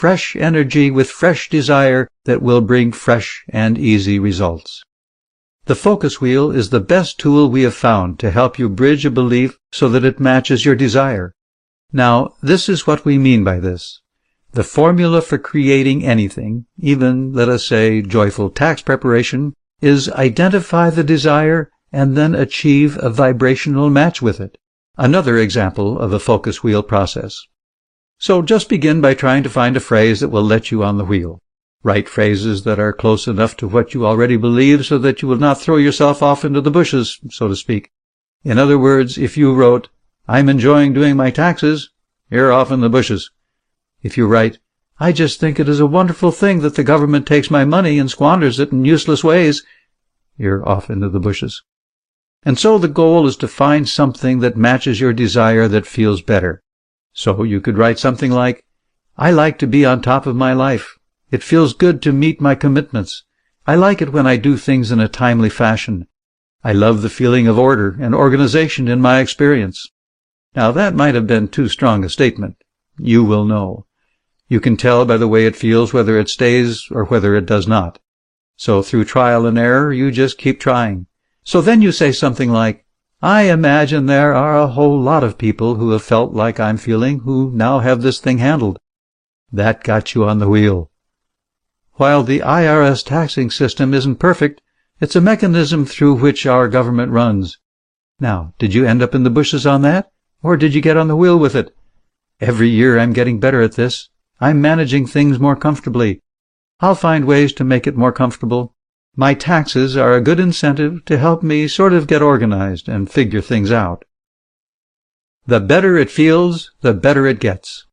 fresh energy with fresh desire that will bring fresh and easy results. The focus wheel is the best tool we have found to help you bridge a belief so that it matches your desire. Now, this is what we mean by this. The formula for creating anything, even, let us say, joyful tax preparation, is identify the desire and then achieve a vibrational match with it. Another example of a focus wheel process. So just begin by trying to find a phrase that will let you on the wheel. Write phrases that are close enough to what you already believe so that you will not throw yourself off into the bushes, so to speak. In other words, if you wrote, "I'm enjoying doing my taxes," you're off in the bushes. If you write, "I just think it is a wonderful thing that the government takes my money and squanders it in useless ways," you're off into the bushes. And so the goal is to find something that matches your desire that feels better. So you could write something like, "I like to be on top of my life. It feels good to meet my commitments. I like it when I do things in a timely fashion. I love the feeling of order and organization in my experience." Now that might have been too strong a statement. You will know. You can tell by the way it feels whether it stays or whether it does not. So through trial and error, you just keep trying. So then you say something like, "I imagine there are a whole lot of people who have felt like I'm feeling who now have this thing handled." That got you on the wheel. While the IRS taxing system isn't perfect, it's a mechanism through which our government runs. Now, did you end up in the bushes on that, or did you get on the wheel with it? Every year I'm getting better at this. I'm managing things more comfortably. I'll find ways to make it more comfortable. My taxes are a good incentive to help me sort of get organized and figure things out. The better it feels, the better it gets.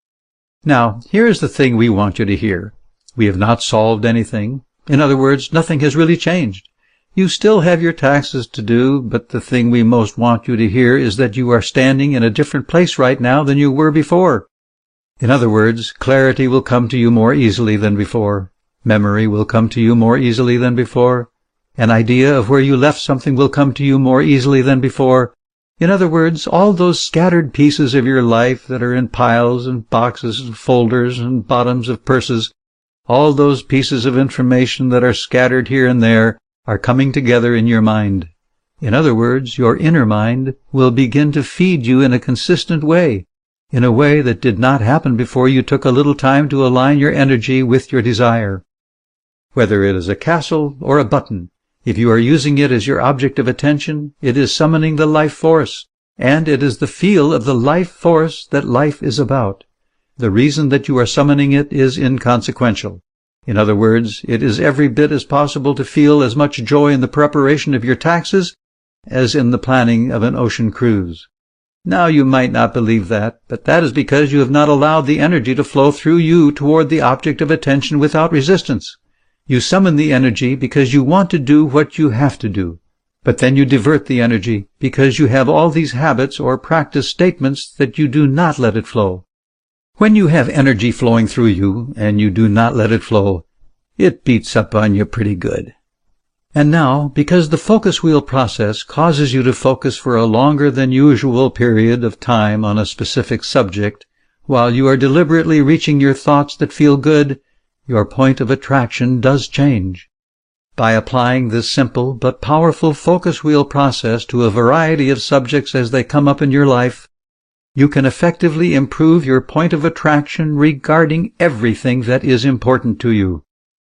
Now, here's the thing we want you to hear. We have not solved anything. In other words, nothing has really changed. You still have your taxes to do, but the thing we most want you to hear is that you are standing in a different place right now than you were before. In other words, clarity will come to you more easily than before. Memory will come to you more easily than before. An idea of where you left something will come to you more easily than before. In other words, all those scattered pieces of your life that are in piles and boxes and folders and bottoms of purses, all those pieces of information that are scattered here and there are coming together in your mind. In other words, your inner mind will begin to feed you in a consistent way, in a way that did not happen before you took a little time to align your energy with your desire. Whether it is a castle or a button, if you are using it as your object of attention, it is summoning the life force, and it is the feel of the life force that life is about. The reason that you are summoning it is inconsequential. In other words, it is every bit as possible to feel as much joy in the preparation of your taxes as in the planning of an ocean cruise. Now you might not believe that, but that is because you have not allowed the energy to flow through you toward the object of attention without resistance. You summon the energy because you want to do what you have to do, but then you divert the energy because you have all these habits or practice statements that you do not let it flow. When you have energy flowing through you and you do not let it flow, it beats up on you pretty good. And now, because the focus wheel process causes you to focus for a longer than usual period of time on a specific subject, while you are deliberately reaching your thoughts that feel good, your point of attraction does change. By applying this simple but powerful focus wheel process to a variety of subjects as they come up in your life, you can effectively improve your point of attraction regarding everything that is important to you.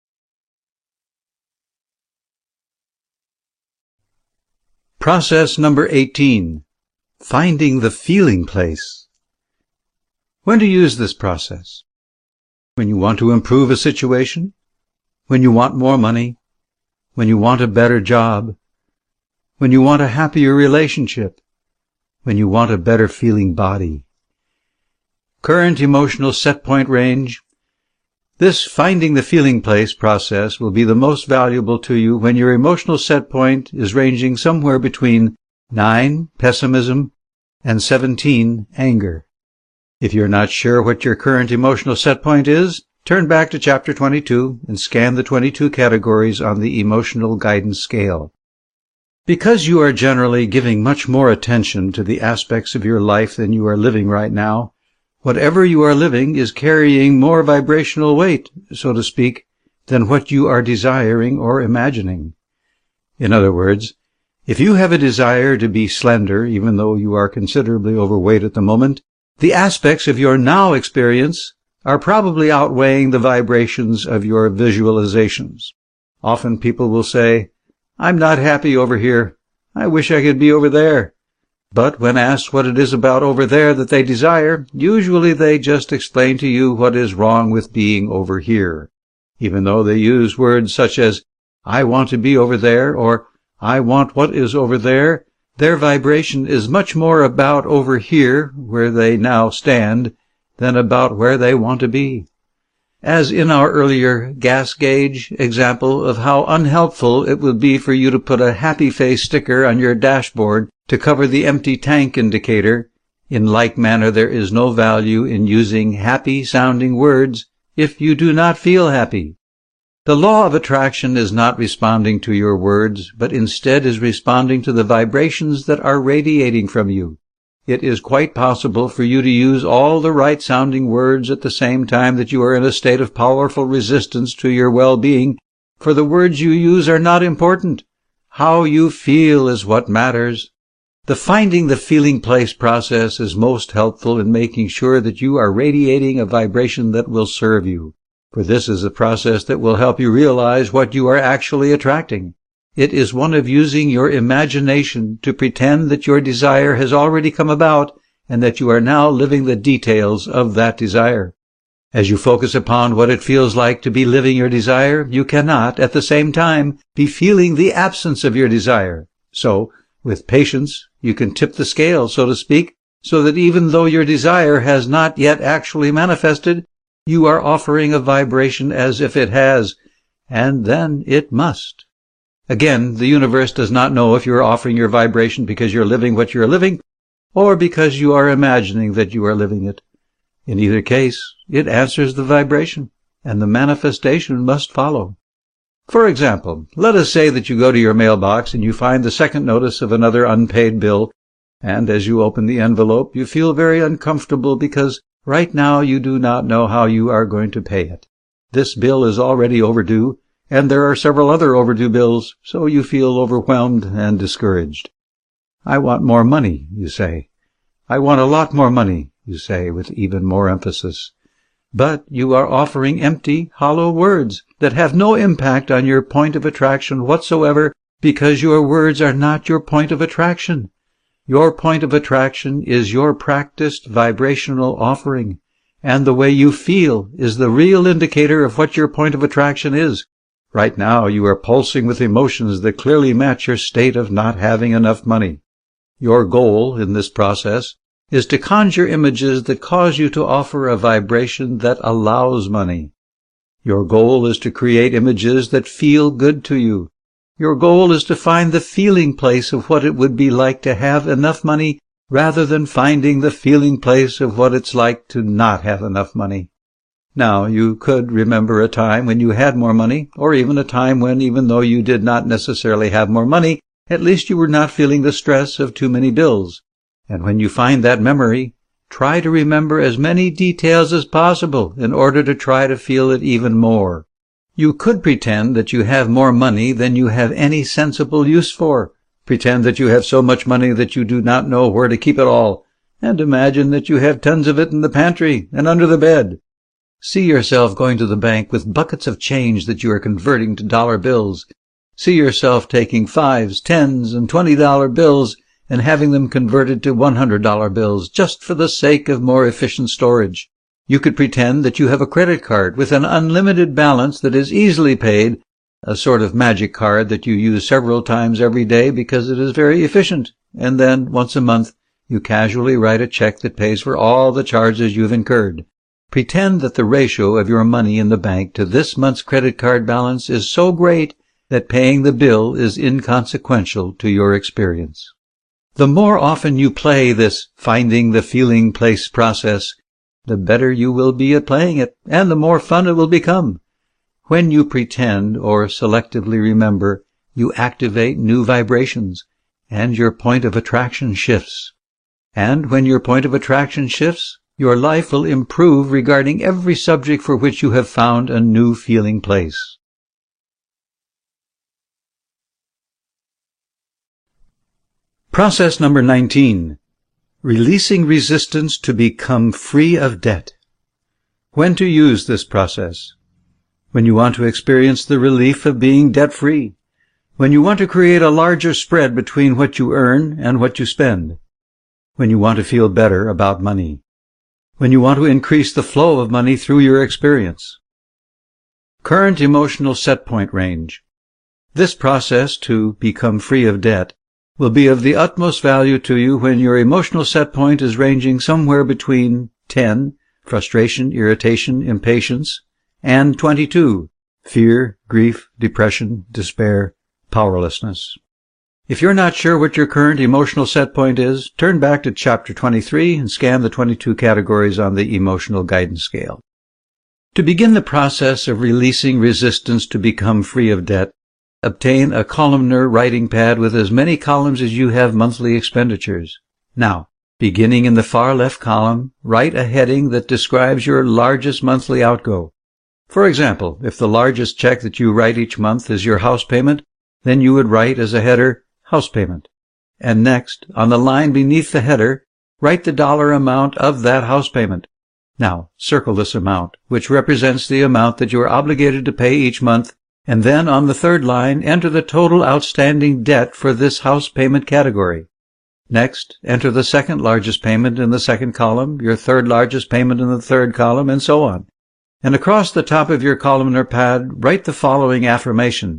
Process number 18. Finding the feeling place. When to use this process? When you want to improve a situation? When you want more money? When you want a better job? When you want a happier relationship? When you want a better feeling body? Current emotional set point range. This finding the feeling place process will be the most valuable to you when your emotional set point is ranging somewhere between 9, pessimism, and 17, anger. If you're not sure what your current emotional set point is, turn back to Chapter 22 and scan the 22 categories on the Emotional Guidance Scale. Because you are generally giving much more attention to the aspects of your life than you are living right now, Whatever you are living is carrying more vibrational weight, so to speak, than what you are desiring or imagining. In other words, if you have a desire to be slender, even though you are considerably overweight at the moment, the aspects of your now experience are probably outweighing the vibrations of your visualizations. Often people will say, "I'm not happy over here. I wish I could be over there." But when asked what it is about over there that they desire, usually they just explain to you what is wrong with being over here. Even though they use words such as, "I want to be over there," or "I want what is over there," their vibration is much more about over here, where they now stand, than about where they want to be. As in our earlier gas gauge example of how unhelpful it would be for you to put a happy face sticker on your dashboard to cover the empty tank indicator, in like manner there is no value in using happy-sounding words if you do not feel happy. The law of attraction is not responding to your words, but instead is responding to the vibrations that are radiating from you. It is quite possible for you to use all the right-sounding words at the same time that you are in a state of powerful resistance to your well-being, for the words you use are not important. How you feel is what matters. The finding the feeling place process is most helpful in making sure that you are radiating a vibration that will serve you, for this is a process that will help you realize what you are actually attracting. It is one of using your imagination to pretend that your desire has already come about and that you are now living the details of that desire. As you focus upon what it feels like to be living your desire, you cannot, at the same time, be feeling the absence of your desire. So, with patience, you can tip the scale, so to speak, so that even though your desire has not yet actually manifested, you are offering a vibration as if it has, and then it must. Again, the universe does not know if you are offering your vibration because you're living what you're living, or because you are imagining that you are living it. In either case, it answers the vibration, and the manifestation must follow. For example, let us say that you go to your mailbox and you find the second notice of another unpaid bill, and as you open the envelope, you feel very uncomfortable because right now you do not know how you are going to pay it. This bill is already overdue, and there are several other overdue bills, so you feel overwhelmed and discouraged. "I want more money," you say. "I want a lot more money," you say with even more emphasis. But you are offering empty, hollow words that have no impact on your point of attraction whatsoever, because your words are not your point of attraction. Your point of attraction is your practiced vibrational offering, and the way you feel is the real indicator of what your point of attraction is. Right now you are pulsing with emotions that clearly match your state of not having enough money. Your goal in this process is to conjure images that cause you to offer a vibration that allows money. Your goal is to create images that feel good to you. Your goal is to find the feeling place of what it would be like to have enough money rather than finding the feeling place of what it's like to not have enough money. Now, you could remember a time when you had more money, or even a time when, even though you did not necessarily have more money, at least you were not feeling the stress of too many bills. And when you find that memory, try to remember as many details as possible in order to try to feel it even more. You could pretend that you have more money than you have any sensible use for. Pretend that you have so much money that you do not know where to keep it all, and imagine that you have tons of it in the pantry and under the bed. See yourself going to the bank with buckets of change that you are converting to dollar bills. See yourself taking $5s, $10s, and $20 bills and having them converted to $100 bills just for the sake of more efficient storage. You could pretend that you have a credit card with an unlimited balance that is easily paid, a sort of magic card that you use several times every day because it is very efficient, and then, once a month, you casually write a check that pays for all the charges you've incurred. Pretend that the ratio of your money in the bank to this month's credit card balance is so great that paying the bill is inconsequential to your experience. The more often you play this finding the feeling place process, the better you will be at playing it, and the more fun it will become. When you pretend or selectively remember, you activate new vibrations, and your point of attraction shifts. And when your point of attraction shifts, your life will improve regarding every subject for which you have found a new feeling place. Process number 19. Releasing resistance to become free of debt. When to use this process? When you want to experience the relief of being debt-free. When you want to create a larger spread between what you earn and what you spend. When you want to feel better about money. When you want to increase the flow of money through your experience. Current emotional set point range. This process to become free of debt will be of the utmost value to you when your emotional set point is ranging somewhere between 10, frustration, irritation, impatience, and 22, fear, grief, depression, despair, powerlessness. If you're not sure what your current emotional set point is, turn back to Chapter 23 and scan the 22 categories on the Emotional Guidance Scale. To begin the process of releasing resistance to become free of debt, obtain a columnar writing pad with as many columns as you have monthly expenditures. Now, beginning in the far left column, write a heading that describes your largest monthly outgo. For example, if the largest check that you write each month is your house payment, then you would write as a header, house payment. And next, on the line beneath the header, write the dollar amount of that house payment. Now, circle this amount, which represents the amount that you are obligated to pay each month, and then on the third line, enter the total outstanding debt for this house payment category. Next, enter the second largest payment in the second column, your third largest payment in the third column, and so on. And across the top of your columnar pad, write the following affirmation.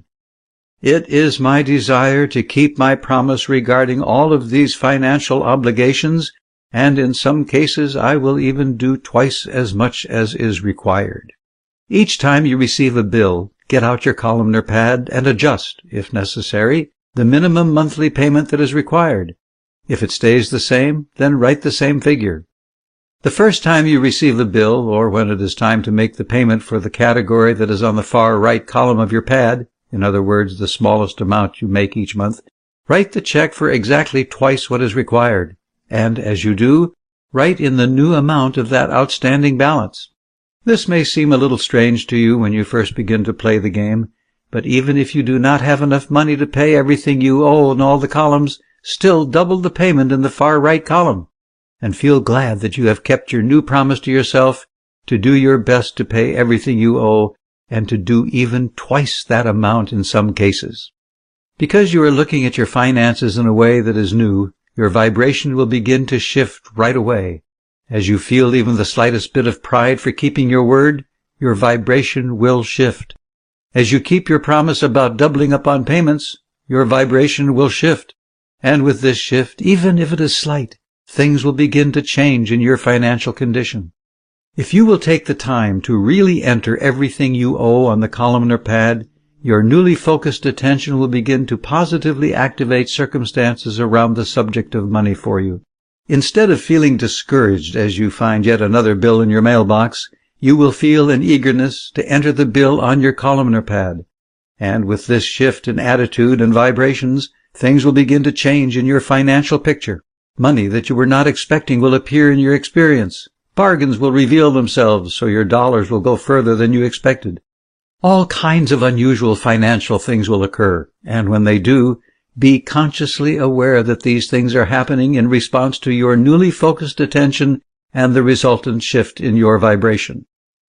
It is my desire to keep my promise regarding all of these financial obligations, and in some cases I will even do twice as much as is required. Each time you receive a bill, get out your columnar pad and adjust, if necessary, the minimum monthly payment that is required. If it stays the same, then write the same figure. The first time you receive a bill, or when it is time to make the payment for the category that is on the far right column of your pad, in other words, the smallest amount you make each month, write the check for exactly twice what is required, and as you do, write in the new amount of that outstanding balance. This may seem a little strange to you when you first begin to play the game, but even if you do not have enough money to pay everything you owe in all the columns, still double the payment in the far right column, and feel glad that you have kept your new promise to yourself to do your best to pay everything you owe, and to do even twice that amount in some cases. Because you are looking at your finances in a way that is new, your vibration will begin to shift right away. As you feel even the slightest bit of pride for keeping your word, your vibration will shift. As you keep your promise about doubling up on payments, your vibration will shift. And with this shift, even if it is slight, things will begin to change in your financial condition. If you will take the time to really enter everything you owe on the columnar pad, your newly focused attention will begin to positively activate circumstances around the subject of money for you. Instead of feeling discouraged as you find yet another bill in your mailbox, you will feel an eagerness to enter the bill on your columnar pad. And with this shift in attitude and vibrations, things will begin to change in your financial picture. Money that you were not expecting will appear in your experience. Bargains will reveal themselves, so your dollars will go further than you expected. All kinds of unusual financial things will occur, and when they do, be consciously aware that these things are happening in response to your newly focused attention and the resultant shift in your vibration.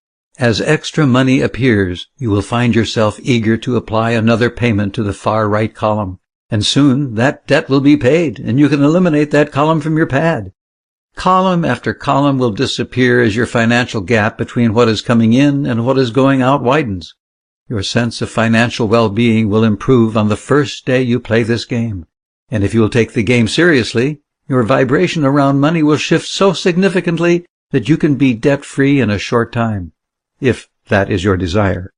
As extra money appears, you will find yourself eager to apply another payment to the far right column, and soon that debt will be paid, and you can eliminate that column from your pad. Column after column will disappear as your financial gap between what is coming in and what is going out widens. Your sense of financial well-being will improve on the first day you play this game. And if you will take the game seriously, your vibration around money will shift so significantly that you can be debt-free in a short time, if that is your desire.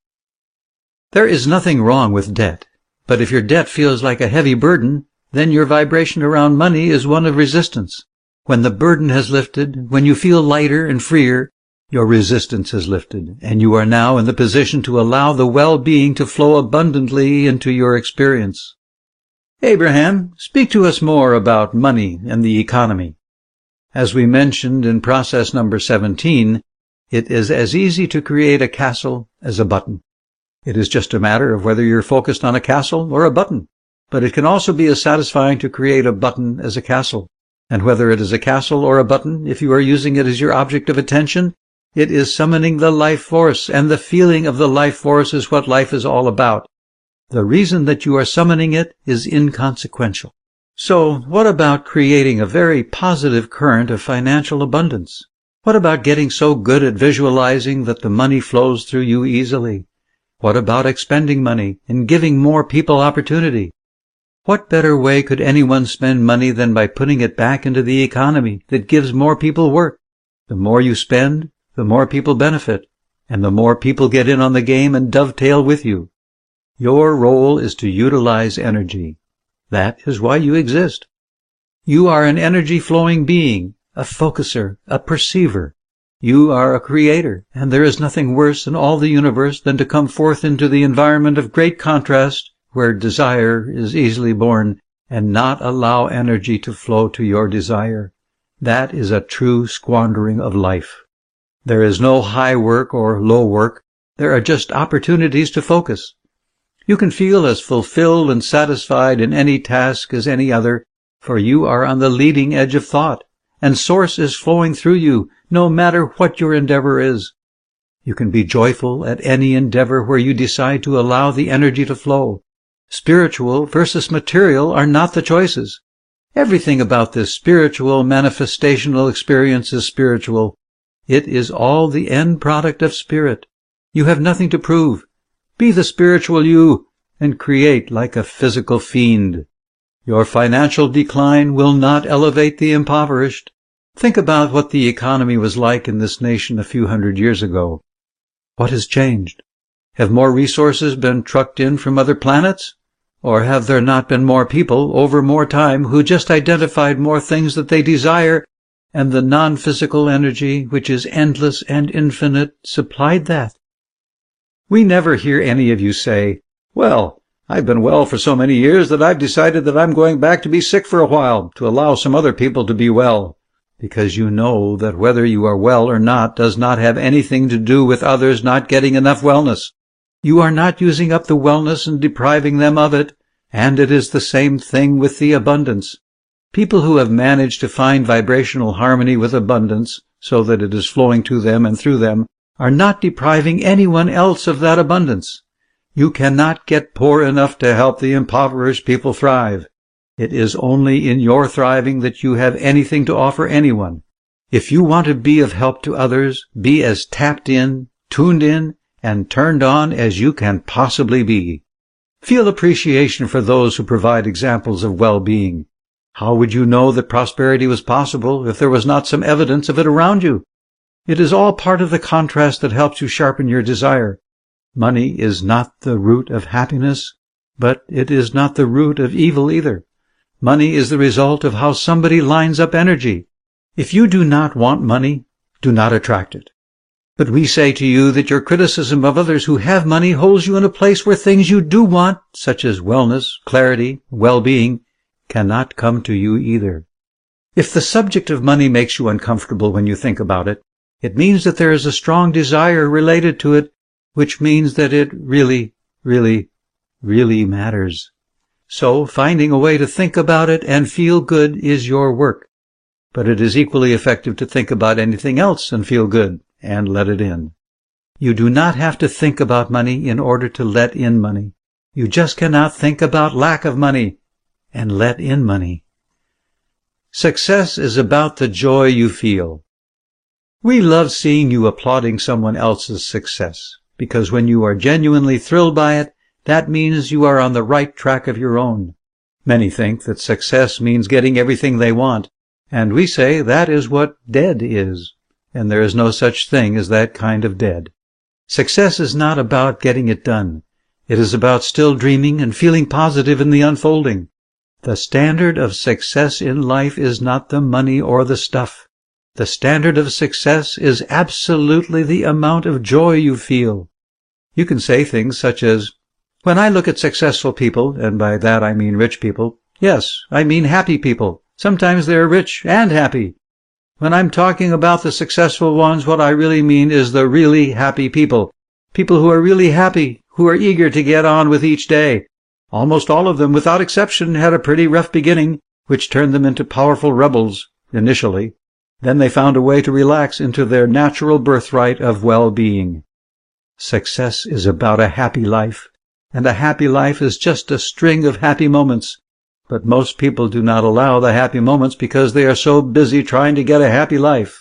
There is nothing wrong with debt, but if your debt feels like a heavy burden, then your vibration around money is one of resistance. When the burden has lifted, when you feel lighter and freer, your resistance has lifted, and you are now in the position to allow the well-being to flow abundantly into your experience. Abraham, speak to us more about money and the economy. As we mentioned in process number 17, it is as easy to create a castle as a button. It is just a matter of whether you're focused on a castle or a button. But it can also be as satisfying to create a button as a castle. And whether it is a castle or a button, if you are using it as your object of attention, it is summoning the life force, and the feeling of the life force is what life is all about. The reason that you are summoning it is inconsequential. So, what about creating a very positive current of financial abundance? What about getting so good at visualizing that the money flows through you easily? What about expending money and giving more people opportunity? What better way could anyone spend money than by putting it back into the economy that gives more people work? The more you spend, the more people benefit, and the more people get in on the game and dovetail with you. Your role is to utilize energy. That is why you exist. You are an energy-flowing being, a focuser, a perceiver. You are a creator, and there is nothing worse in all the universe than to come forth into the environment of great contrast, where desire is easily born, and not allow energy to flow to your desire. That is a true squandering of life. There is no high work or low work. There are just opportunities to focus. You can feel as fulfilled and satisfied in any task as any other, for you are on the leading edge of thought, and source is flowing through you, no matter what your endeavor is. You can be joyful at any endeavor where you decide to allow the energy to flow. Spiritual versus material are not the choices. Everything about this spiritual manifestational experience is spiritual. It is all the end product of spirit. You have nothing to prove. Be the spiritual you, and create like a physical fiend. Your financial decline will not elevate the impoverished. Think about what the economy was like in this nation a few hundred years ago. What has changed? Have more resources been trucked in from other planets? Or have there not been more people over more time who just identified more things that they desire, and the non-physical energy, which is endless and infinite, supplied that? We never hear any of you say, "Well, I've been well for so many years that I've decided that I'm going back to be sick for a while, to allow some other people to be well," because you know that whether you are well or not does not have anything to do with others not getting enough wellness. You are not using up the wellness and depriving them of it, and it is the same thing with the abundance. People who have managed to find vibrational harmony with abundance, so that it is flowing to them and through them, are not depriving anyone else of that abundance. You cannot get poor enough to help the impoverished people thrive. It is only in your thriving that you have anything to offer anyone. If you want to be of help to others, be as tapped in, tuned in, and turned on as you can possibly be. Feel appreciation for those who provide examples of well-being. How would you know that prosperity was possible if there was not some evidence of it around you? It is all part of the contrast that helps you sharpen your desire. Money is not the root of happiness, but it is not the root of evil either. Money is the result of how somebody lines up energy. If you do not want money, do not attract it. But we say to you that your criticism of others who have money holds you in a place where things you do want, such as wellness, clarity, well-being, cannot come to you either. If the subject of money makes you uncomfortable when you think about it, it means that there is a strong desire related to it, which means that it really, really, really matters. So finding a way to think about it and feel good is your work. But it is equally effective to think about anything else and feel good and let it in. You do not have to think about money in order to let in money. You just cannot think about lack of money and let in money. Success is about the joy you feel. We love seeing you applauding someone else's success, because when you are genuinely thrilled by it, that means you are on the right track of your own. Many think that success means getting everything they want, and we say that is what dead is, and there is no such thing as that kind of dead. Success is not about getting it done. It is about still dreaming and feeling positive in the unfolding. The standard of success in life is not the money or the stuff. The standard of success is absolutely the amount of joy you feel. You can say things such as, "When I look at successful people," and by that I mean rich people, yes, I mean happy people. Sometimes they are rich and happy. When I'm talking about the successful ones, what I really mean is the really happy people. People who are really happy, who are eager to get on with each day. Almost all of them, without exception, had a pretty rough beginning, which turned them into powerful rebels, initially. Then they found a way to relax into their natural birthright of well-being. Success is about a happy life, and a happy life is just a string of happy moments. But most people do not allow the happy moments because they are so busy trying to get a happy life.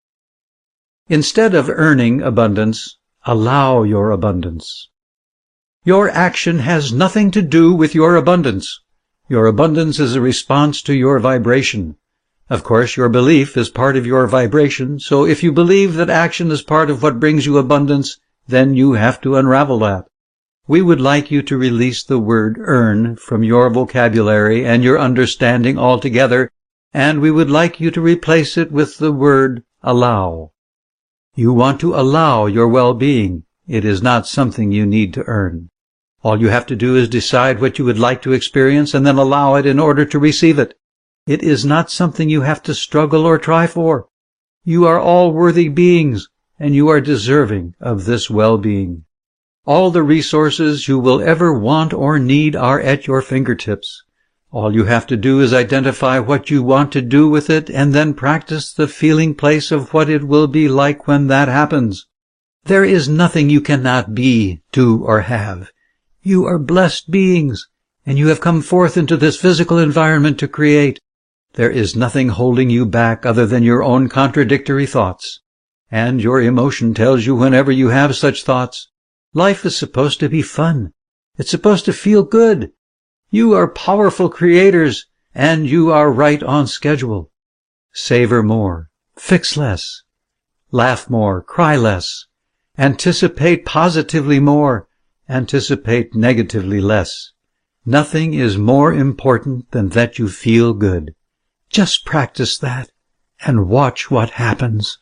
Instead of earning abundance, allow your abundance. Your action has nothing to do with your abundance. Your abundance is a response to your vibration. Of course, your belief is part of your vibration, so if you believe that action is part of what brings you abundance, then you have to unravel that. We would like you to release the word earn from your vocabulary and your understanding altogether, and we would like you to replace it with the word allow. You want to allow your well-being. It is not something you need to earn. All you have to do is decide what you would like to experience and then allow it in order to receive it. It is not something you have to struggle or try for. You are all worthy beings, and you are deserving of this well-being. All the resources you will ever want or need are at your fingertips. All you have to do is identify what you want to do with it and then practice the feeling place of what it will be like when that happens. There is nothing you cannot be, do, or have. You are blessed beings, and you have come forth into this physical environment to create. There is nothing holding you back other than your own contradictory thoughts. And your emotion tells you whenever you have such thoughts. Life is supposed to be fun. It's supposed to feel good. You are powerful creators, and you are right on schedule. Savor more. Fix less. Laugh more. Cry less. Anticipate positively more. Anticipate negatively less. Nothing is more important than that you feel good. Just practice that, and watch what happens.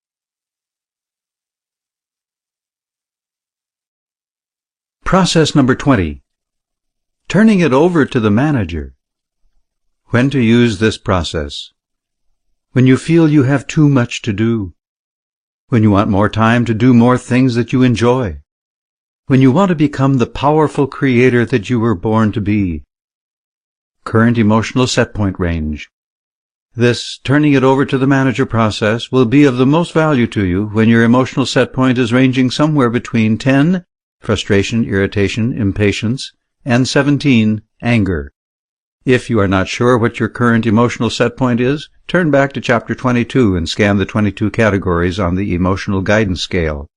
Process number 20. Turning it over to the manager. When to use this process? When you feel you have too much to do. When you want more time to do more things that you enjoy. When you want to become the powerful creator that you were born to be. Current emotional set point range. This turning it over to the manager process will be of the most value to you when your emotional set point is ranging somewhere between 10, frustration, irritation, impatience, and 17, anger. If you are not sure what your current emotional set point is, turn back to Chapter 22 and scan the 22 categories on the Emotional Guidance Scale.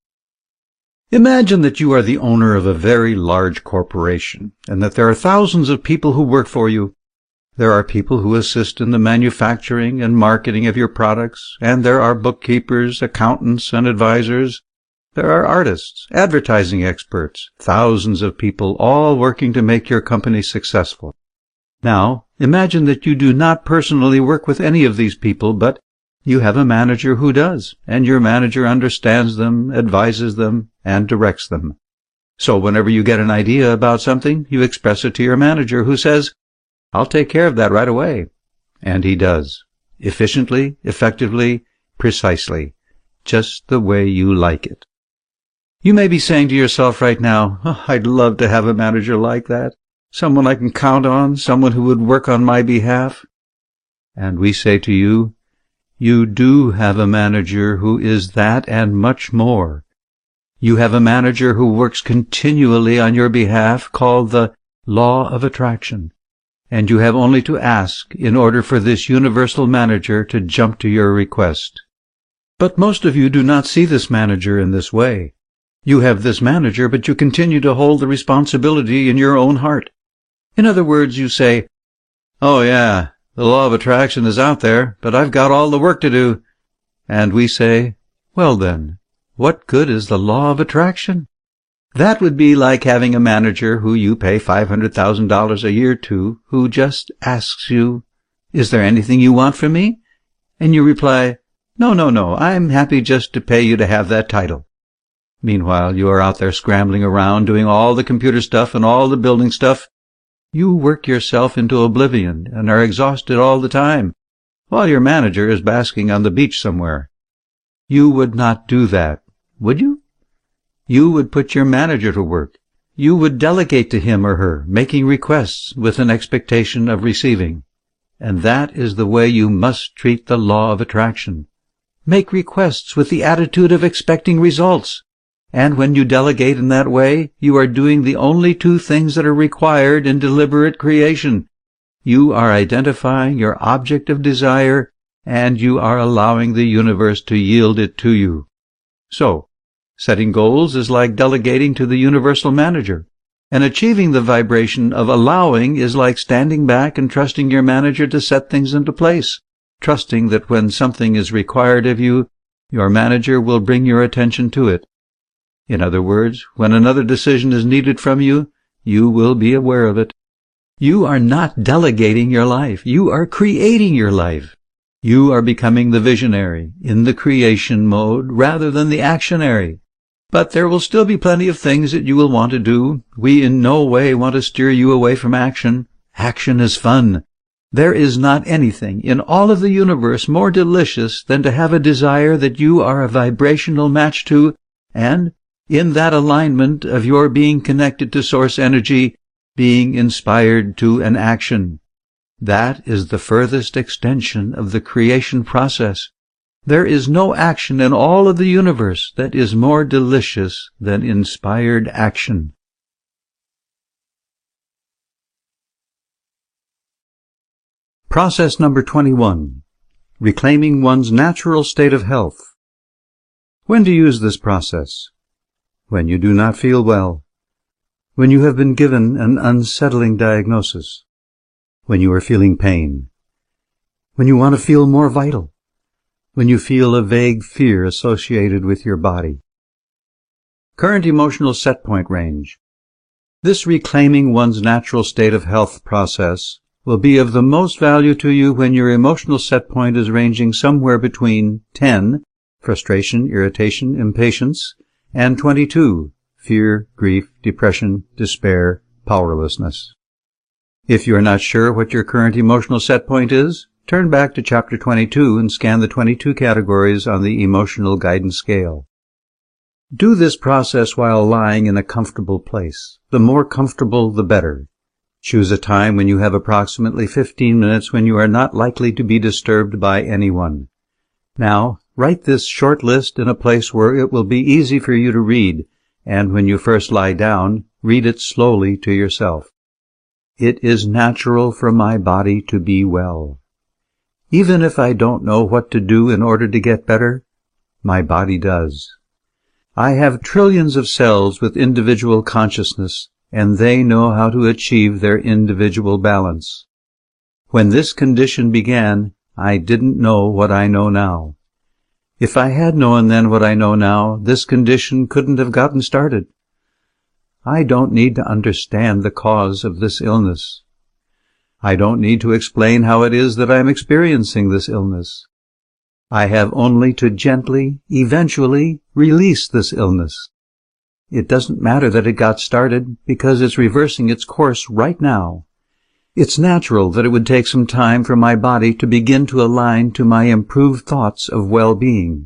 Imagine that you are the owner of a very large corporation, and that there are thousands of people who work for you. There are people who assist in the manufacturing and marketing of your products, and there are bookkeepers, accountants, and advisors. There are artists, advertising experts, thousands of people all working to make your company successful. Now, imagine that you do not personally work with any of these people, but you have a manager who does, and your manager understands them, advises them, and directs them. So whenever you get an idea about something, you express it to your manager, who says, "I'll take care of that right away." And he does. Efficiently, effectively, precisely. Just the way you like it. You may be saying to yourself right now, "Oh, I'd love to have a manager like that. Someone I can count on, someone who would work on my behalf." And we say to you, you do have a manager who is that and much more. You have a manager who works continually on your behalf, called the Law of Attraction. And you have only to ask in order for this universal manager to jump to your request. But most of you do not see this manager in this way. You have this manager, but you continue to hold the responsibility in your own heart. In other words, you say, "Oh yeah, the law of attraction is out there, but I've got all the work to do." And we say, "Well then, what good is the law of attraction?" That would be like having a manager who you pay $500,000 a year to, who just asks you, "Is there anything you want from me?" And you reply, No, I'm happy just to pay you to have that title." Meanwhile, you are out there scrambling around, doing all the computer stuff and all the building stuff. You work yourself into oblivion and are exhausted all the time. while your manager is basking on the beach somewhere. You would not do that, would you? You would put your manager to work. You would delegate to him or her, making requests with an expectation of receiving. And that is the way you must treat the law of attraction. Make requests with the attitude of expecting results. And when you delegate in that way, you are doing the only two things that are required in deliberate creation. You are identifying your object of desire, and you are allowing the universe to yield it to you. So, setting goals is like delegating to the universal manager, and achieving the vibration of allowing is like standing back and trusting your manager to set things into place, trusting that when something is required of you, your manager will bring your attention to it. In other words, when another decision is needed from you, you will be aware of it. You are not delegating your life. You are creating your life. You are becoming the visionary in the creation mode rather than the actionary. But there will still be plenty of things that you will want to do. We in no way want to steer you away from action. Action is fun. There is not anything in all of the universe more delicious than to have a desire that you are a vibrational match to, and in that alignment of your being connected to source energy, being inspired to an action. That is the furthest extension of the creation process. There is no action in all of the universe that is more delicious than inspired action. Process number 21. Reclaiming one's natural state of health. When to use this process? When you do not feel well. When you have been given an unsettling diagnosis. When you are feeling pain. When you want to feel more vital. When you feel a vague fear associated with your body. Current emotional set point range. This reclaiming one's natural state of health process will be of the most value to you when your emotional set point is ranging somewhere between 10, frustration, irritation, impatience, and 22, fear, grief, depression, despair, powerlessness. If you are not sure what your current emotional set point is, turn back to Chapter 22 and scan the 22 categories on the Emotional Guidance Scale. Do this process while lying in a comfortable place. The more comfortable, the better. Choose a time when you have approximately 15 minutes when you are not likely to be disturbed by anyone. Now, write this short list in a place where it will be easy for you to read, and when you first lie down, read it slowly to yourself. It is natural for my body to be well. Even if I don't know what to do in order to get better, my body does. I have trillions of cells with individual consciousness, and they know how to achieve their individual balance. When this condition began, I didn't know what I know now. If I had known then what I know now, this condition couldn't have gotten started. I don't need to understand the cause of this illness. I don't need to explain how it is that I am experiencing this illness. I have only to gently, eventually, release this illness. It doesn't matter that it got started, because it's reversing its course right now. It's natural that it would take some time for my body to begin to align to my improved thoughts of well-being.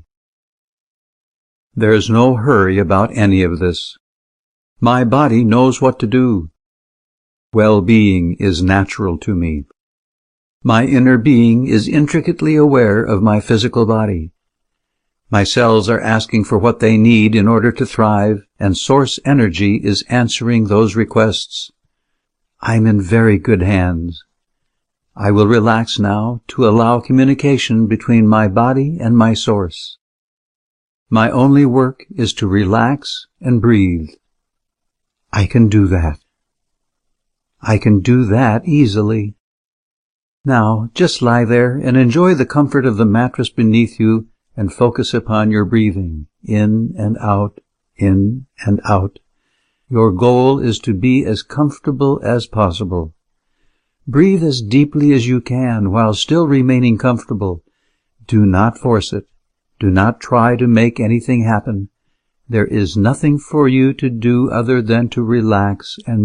There's no hurry about any of this. My body knows what to do. Well-being is natural to me. My inner being is intricately aware of my physical body. My cells are asking for what they need in order to thrive, and source energy is answering those requests. I'm in very good hands. I will relax now to allow communication between my body and my source. My only work is to relax and breathe. I can do that. I can do that easily. Now, just lie there and enjoy the comfort of the mattress beneath you and focus upon your breathing, in and out, in and out. Your goal is to be as comfortable as possible. Breathe as deeply as you can while still remaining comfortable. Do not force it. Do not try to make anything happen. There is nothing for you to do other than to relax and